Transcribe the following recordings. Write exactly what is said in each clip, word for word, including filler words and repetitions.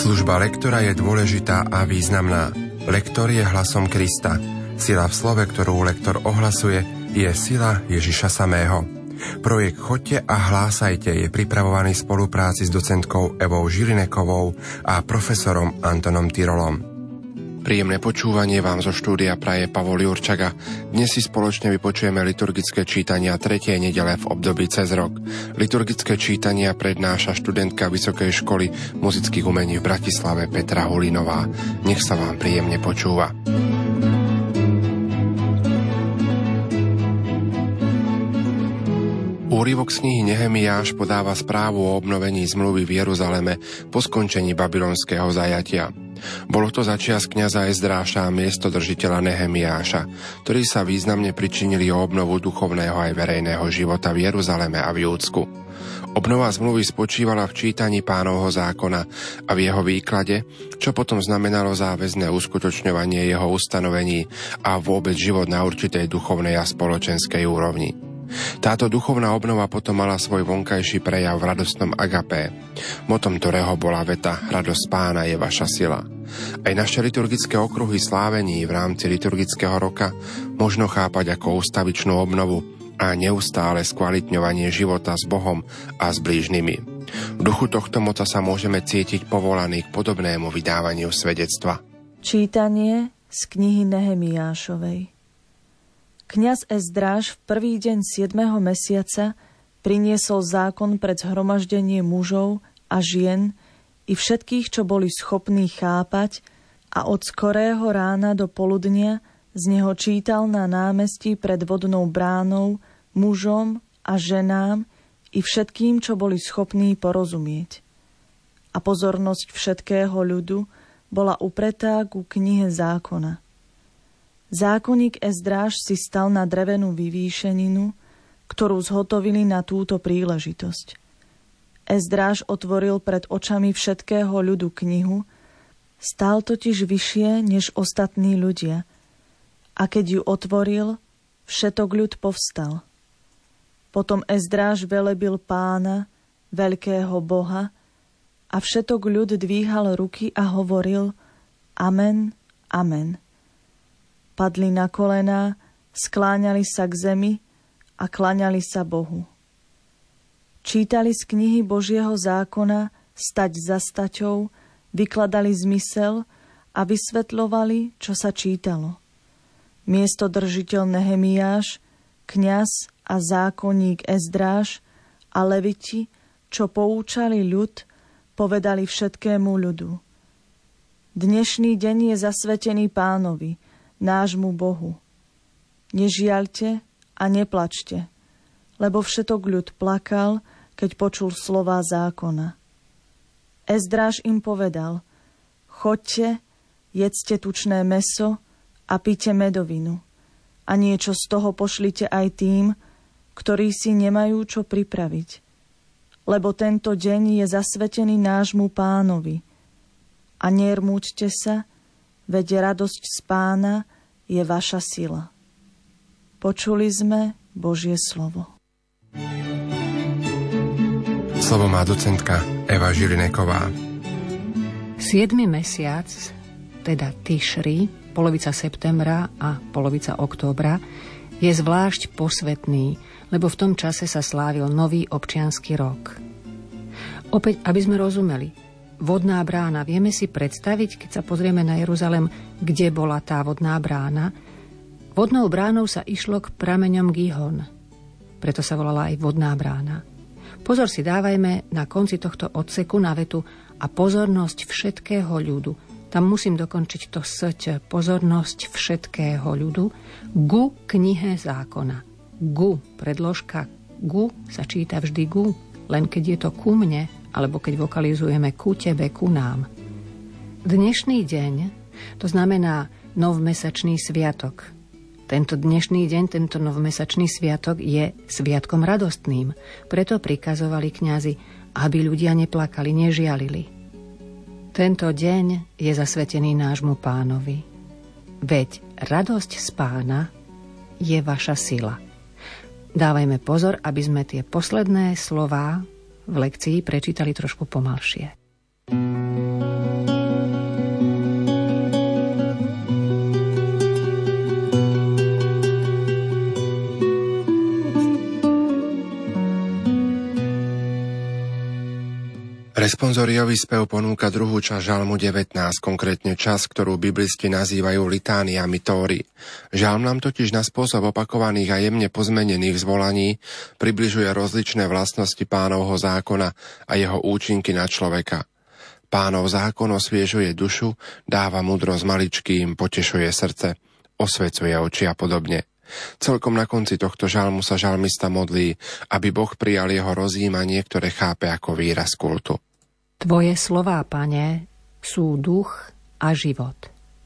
Služba lektora je dôležitá a významná. Lektor je hlasom Krista. Sila v slove, ktorú lektor ohlasuje, je sila Ježiša samého. Projekt Choďte a hlásajte je pripravovaný v spolupráci s docentkou Evou Žilinekovou a profesorom Antonom Tyrolom. Príjemné počúvanie vám zo štúdia praje Pavol Jurčaga. Dnes si spoločne vypočujeme liturgické čítania tretej nedele v období cez rok. Liturgické čítania prednáša študentka Vysokej školy muzických umení v Bratislave Petra Hulinová. Nech sa vám príjemne počúva. Úryvok z knihy Nehemiáš podáva správu o obnovení zmluvy v Jeruzaleme po skončení babylonského zajatia. Bolo to začias kňaza Ezdráša a miestodržiteľa Nehemiáša, ktorí sa významne pričinili o obnovu duchovného aj verejného života v Jeruzaleme a v Júdsku. Obnova zmluvy spočívala v čítaní Pánovho zákona a v jeho výklade, čo potom znamenalo záväzné uskutočňovanie jeho ustanovení a vôbec život na určitej duchovnej a spoločenskej úrovni. Táto duchovná obnova potom mala svoj vonkajší prejav v radostnom agapé, motom ktorého bola veta Radosť Pána je vaša sila. Aj naše liturgické okruhy slávení v rámci liturgického roka možno chápať ako ústavičnú obnovu a neustále skvalitňovanie života s Bohom a s blížnymi. V duchu tohto mota sa môžeme cítiť povolaní k podobnému vydávaniu svedectva. Čítanie z knihy Nehemiášovej. Kňaz Ezdráš v prvý deň siedmeho mesiaca priniesol zákon pred zhromaždenie mužov a žien i všetkých, čo boli schopní chápať, a od skorého rána do poludnia z neho čítal na námestí pred vodnou bránou mužom a ženám i všetkým, čo boli schopní porozumieť. A pozornosť všetkého ľudu bola upretá ku knihe zákona. Zákonník Ezdráš si stal na drevenú vyvýšeninu, ktorú zhotovili na túto príležitosť. Ezdráš otvoril pred očami všetkého ľudu knihu, stál totiž vyššie než ostatní ľudia, a keď ju otvoril, všetok ľud povstal. Potom Ezdráš velebil Pána, veľkého Boha, a všetok ľud dvíhal ruky a hovoril Amen, amen. Padli na kolená, skláňali sa k zemi a klaňali sa Bohu. Čítali z knihy Božieho zákona stať za staťou, vykladali zmysel a vysvetľovali, čo sa čítalo. Miestodržiteľ Nehemiáš, kňaz a zákonník Ezdráš a leviti, čo poučali ľud, povedali všetkému ľudu. Dnešný deň je zasvetený Pánovi, nášmu Bohu. Nežiaľte a neplačte, lebo všetok ľud plakal, keď počul slová zákona. Ezdráš im povedal, choďte, jedzte tučné mäso a pite medovinu a niečo z toho pošlite aj tým, ktorí si nemajú čo pripraviť, lebo tento deň je zasvetený nášmu Pánovi. A nermúďte sa, veď radosť z Pána je vaša sila. Počuli sme Božie slovo. Slovo má docentka Eva Žilineková. Siedmy mesiac, teda Tišri, polovica septembra a polovica októbra, je zvlášť posvätný, lebo v tom čase sa slávil nový občiansky rok. Opäť, aby sme rozumeli, vodná brána. Vieme si predstaviť, keď sa pozrieme na Jeruzalem, kde bola tá vodná brána? Vodnou bránou sa išlo k prameňom Gihon. Preto sa volala aj vodná brána. Pozor si dávajme na konci tohto odseku na vetu a pozornosť všetkého ľudu. Tam musím dokončiť to sť, pozornosť všetkého ľudu, ku knihe zákona. Gu, predložka gu sa číta vždy gu, len keď je to ku mne, alebo keď vokalizujeme ku tebe, ku nám. Dnešný deň, to znamená novmesačný sviatok. Tento dnešný deň, tento novmesačný sviatok je sviatkom radostným. Preto prikazovali kňazi, aby ľudia neplakali, nežialili. Tento deň je zasvetený nášmu Pánovi. Veď radosť z Pána je vaša sila. Dávajme pozor, aby sme tie posledné slová v lekcii prečítali trošku pomalšie. Responsoriový spev ponúka druhú časť žalmu devätnásť, konkrétne časť, ktorú biblisti nazývajú litániami Tóry. Žalm nám totiž na spôsob opakovaných a jemne pozmenených zvolaní približuje rozličné vlastnosti Pánovho zákona a jeho účinky na človeka. Pánov zákon osviežuje dušu, dáva múdrosť maličkým, potešuje srdce, osvecuje oči a podobne. Celkom na konci tohto žalmu sa žalmista modlí, aby Boh prijal jeho rozjímanie, ktoré chápe ako výraz kultu. Tvoje slová, Pane, sú duch a život.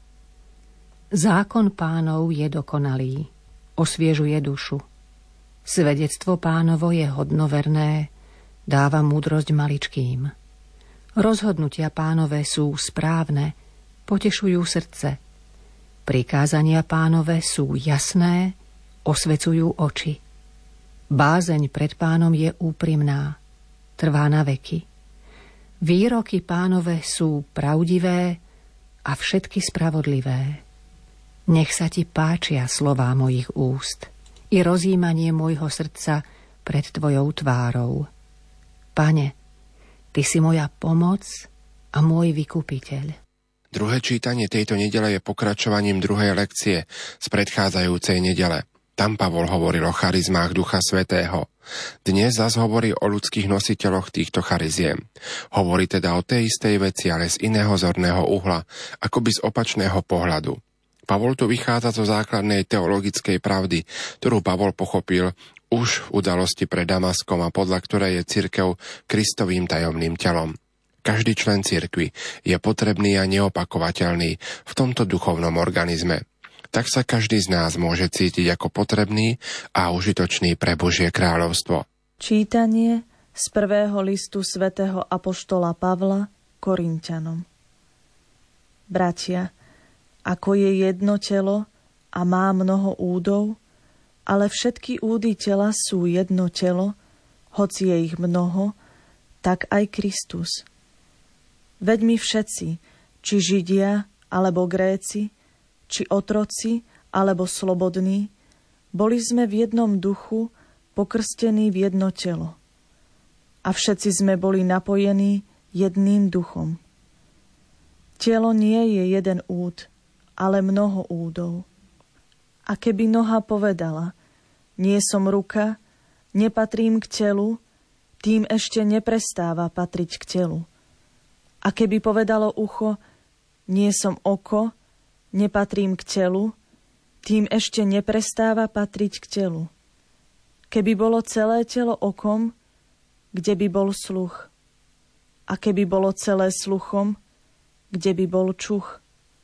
Zákon Pánov je dokonalý, osviežuje dušu. Svedectvo Pánovo je hodnoverné, dáva múdrosť maličkým. Rozhodnutia Pánove sú správne, potešujú srdce. Prikázania Pánove sú jasné, osvecujú oči. Bázeň pred Pánom je úprimná, trvá na veky. Výroky Pánove sú pravdivé a všetky spravodlivé. Nech sa ti páčia slová mojich úst i rozjímanie môjho srdca pred tvojou tvárou. Pane, ty si moja pomoc a môj vykupiteľ. Druhé čítanie tejto nedele je pokračovaním druhej lekcie z predchádzajúcej nedele. Tam Pavol hovoril o charizmách Ducha Svätého. Dnes zas hovorí o ľudských nositeľoch týchto chariziem. Hovorí teda o tej istej veci, ale z iného zorného uhla, akoby z opačného pohľadu. Pavol tu vychádza zo základnej teologickej pravdy, ktorú Pavol pochopil už v udalosti pred Damaskom a podľa ktorej je cirkev Kristovým tajomným telom. Každý člen cirkvi je potrebný a neopakovateľný v tomto duchovnom organizme. Tak sa každý z nás môže cítiť ako potrebný a užitočný pre Božie kráľovstvo. Čítanie z prvého listu svätého apoštola Pavla Korinťanom. Bratia, ako je jedno telo a má mnoho údov, ale všetky údy tela sú jedno telo, hoci je ich mnoho, tak aj Kristus. Veď my všetci, či Židia, alebo Gréci, či otroci, alebo slobodní, boli sme v jednom duchu pokrstení v jedno telo. A všetci sme boli napojení jedným duchom. Telo nie je jeden úd, ale mnoho údov. A keby noha povedala, nie som ruka, nepatrím k telu, tým ešte neprestáva patriť k telu. A keby povedalo ucho, nie som oko, nepatrím k telu, tým ešte neprestáva patriť k telu. Keby bolo celé telo okom, kde by bol sluch? A keby bolo celé sluchom, kde by bol čuch?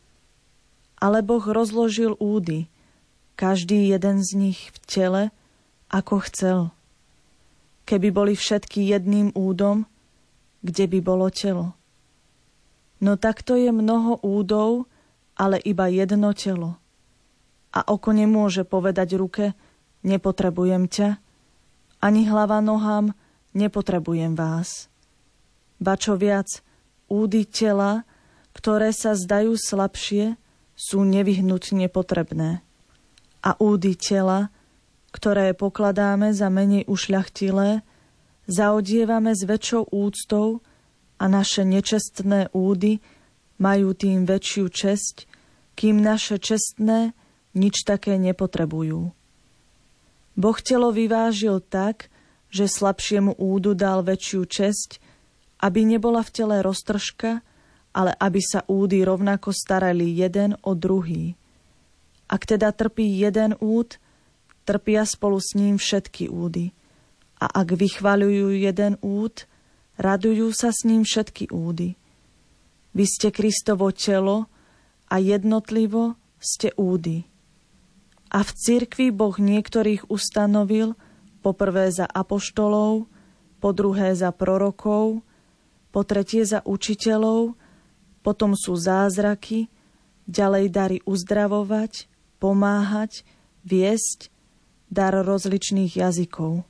Ale Boh rozložil údy, každý jeden z nich v tele, ako chcel. Keby boli všetky jedným údom, kde by bolo telo? No takto je mnoho údov, ale iba jedno telo. A oko nemôže povedať ruke, nepotrebujem ťa, ani hlava nohám, nepotrebujem vás. Ba čo viac, údy tela, ktoré sa zdajú slabšie, sú nevyhnutne potrebné. A údy tela, ktoré pokladáme za menej ušľachtilé, zaodievame s väčšou úctou a naše nečestné údy majú tým väčšiu česť, kým naše čestné nič také nepotrebujú. Boh telo vyvážil tak, že slabšiemu údu dal väčšiu česť, aby nebola v tele roztržka, ale aby sa údy rovnako starali jeden o druhý. Ak teda trpí jeden úd, trpia spolu s ním všetky údy. A ak vychvaľujú jeden úd, radujú sa s ním všetky údy. Vy ste Kristovo telo a jednotlivo ste údy. A v cirkvi Boh niektorých ustanovil, po prvé za apoštolov, po druhé za prorokov, po tretie za učiteľov, potom sú zázraky, ďalej dary uzdravovať, pomáhať, viesť, dar rozličných jazykov.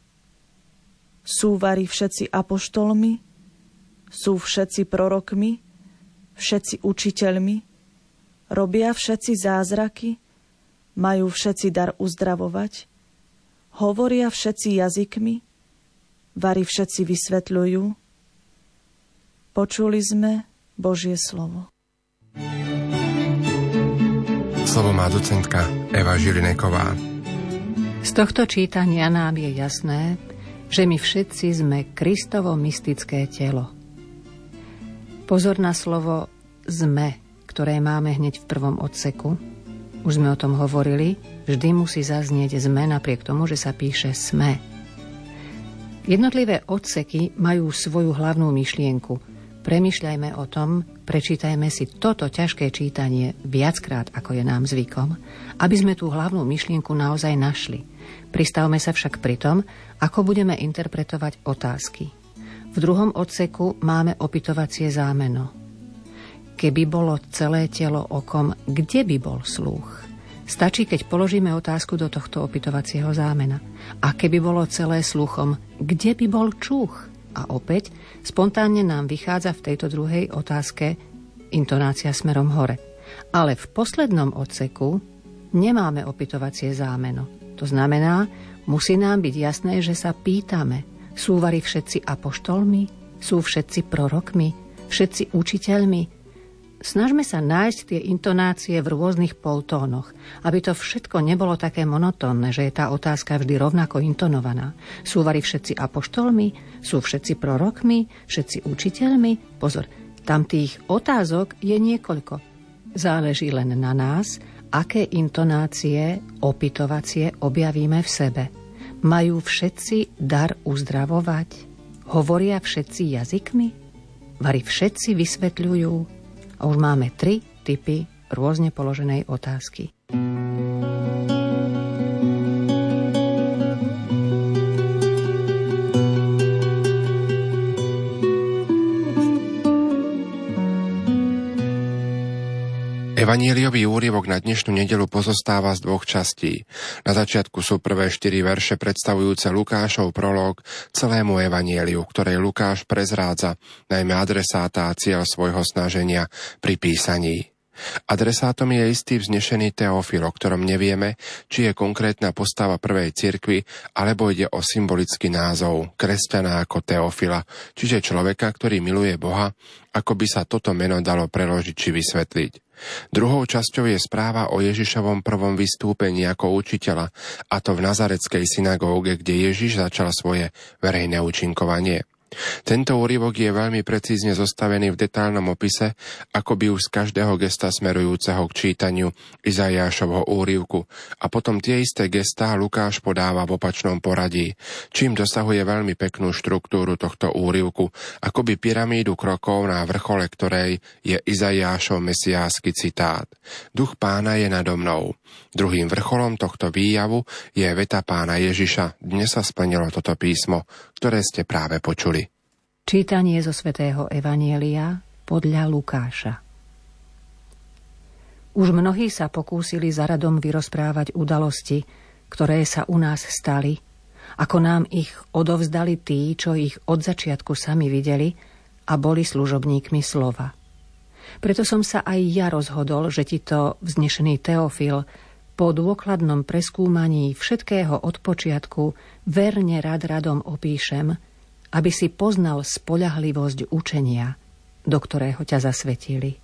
Sú vari všetci apoštolmi, sú všetci prorokmi, všetci učiteľmi, robia všetci zázraky, majú všetci dar uzdravovať, hovoria všetci jazykmi, vari všetci vysvetľujú. Počuli sme Božie slovo. Slovo má docentka Eva Žilineková. Z tohto čítania nám je jasné, že my všetci sme Kristovo mystické telo. Pozor na slovo sme, ktoré máme hneď v prvom odseku. Už sme o tom hovorili, vždy musí zaznieť sme, napriek tomu, že sa píše sme. Jednotlivé odseky majú svoju hlavnú myšlienku. Premýšľajme o tom, prečítajme si toto ťažké čítanie viackrát, ako je nám zvykom, aby sme tú hlavnú myšlienku naozaj našli. Pristavme sa však pri tom, ako budeme interpretovať otázky. V druhom odseku máme opytovacie zámeno. Keby bolo celé telo okom, kde by bol slúch? Stačí, keď položíme otázku do tohto opytovacieho zámena. A keby bolo celé sluchom, kde by bol čuch? A opäť, spontánne nám vychádza v tejto druhej otázke intonácia smerom hore. Ale v poslednom odseku nemáme opytovacie zámeno. To znamená, musí nám byť jasné, že sa pýtame, sú vari všetci apoštolmi, sú všetci prorokmi, všetci učiteľmi. Snažme sa nájsť tie intonácie v rôznych poltónoch, aby to všetko nebolo také monotónne, že je tá otázka vždy rovnako intonovaná. Sú vari všetci apoštolmi, sú všetci prorokmi, všetci učiteľmi. Pozor, tam tých otázok je niekoľko. Záleží len na nás, aké intonácie opytovacie objavíme v sebe. Majú všetci dar uzdravovať? Hovoria všetci jazykmi? Vari všetci vysvetľujú? A už máme tri typy rôzne položenej otázky. Evanjeliový úryvok na dnešnú nedeľu pozostáva z dvoch častí. Na začiatku sú prvé štyri verše predstavujúce Lukášov prológ celému evanjeliu, ktorej Lukáš prezrádza najmä adresáta a cieľ svojho snaženia pri písaní. Adresátom je istý vznešený Teofil, o ktorom nevieme, či je konkrétna postava prvej cirkvi, alebo ide o symbolický názov kresťana ako Teofila, čiže človeka, ktorý miluje Boha, ako by sa toto meno dalo preložiť či vysvetliť. Druhou časťou je správa o Ježišovom prvom vystúpení ako učiteľa, a to v nazareckej synagóge, kde Ježiš začal svoje verejné účinkovanie. Tento úryvok je veľmi precízne zostavený v detailnom opise, ako by už z každého gesta smerujúceho k čítaniu Izaiášovho úryvku, a potom tie isté gestá Lukáš podáva v opačnom poradí, čím dosahuje veľmi peknú štruktúru tohto úryvku, akoby pyramídu krokov, na vrchole ktorej je Izaiášov mesiánsky citát: Duch Pána je nado mnou. Druhým vrcholom tohto výjavu je veta Pána Ježiša: Dnes sa splnilo toto písmo, ktoré ste práve počuli. Čítanie zo svätého Evanjelia podľa Lukáša. Už mnohí sa pokúsili za radom vyrozprávať udalosti, ktoré sa u nás stali, ako nám ich odovzdali tí, čo ich od začiatku sami videli a boli služobníkmi slova. Preto som sa aj ja rozhodol, že ti to vznešený Teofil po dôkladnom preskúmaní všetkého od počiatku verne rad radom opíšem, aby si poznal spoľahlivosť učenia, do ktorého ťa zasvetili.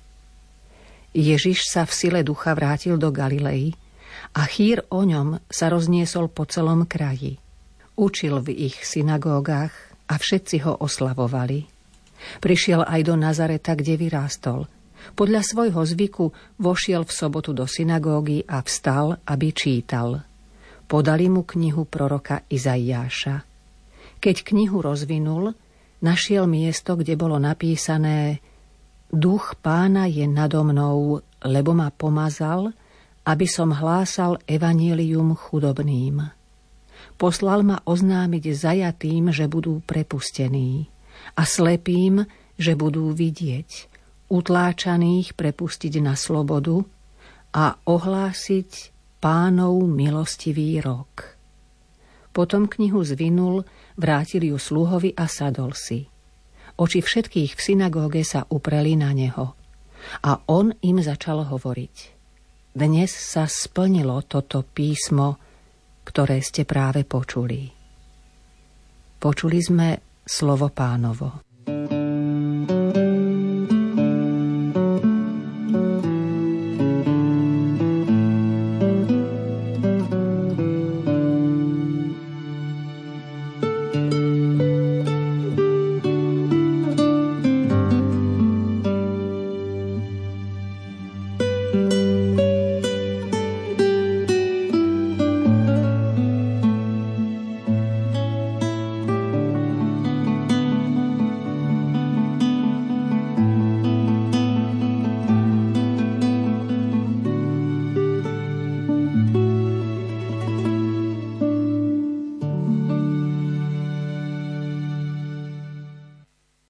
Ježiš sa v sile ducha vrátil do Galilei a chýr o ňom sa rozniesol po celom kraji. Učil v ich synagógach a všetci ho oslavovali. Prišiel aj do Nazareta, kde vyrástol. Podľa svojho zvyku vošiel v sobotu do synagógy a vstal, aby čítal. Podali mu knihu proroka Izaiáša. Keď knihu rozvinul, našiel miesto, kde bolo napísané: Duch Pána je nado mnou, lebo ma pomazal, aby som hlásal evanjelium chudobným. Poslal ma oznámiť zajatým, že budú prepustení, a slepým, že budú vidieť, utláčaných prepustiť na slobodu a ohlásiť Pánov milostivý rok. Potom knihu zvinul, vrátil ju sluhovi a sadol si. Oči všetkých v synagóge sa upreli na neho. A on im začal hovoriť: Dnes sa splnilo toto písmo, ktoré ste práve počuli. Počuli sme slovo Pánovo.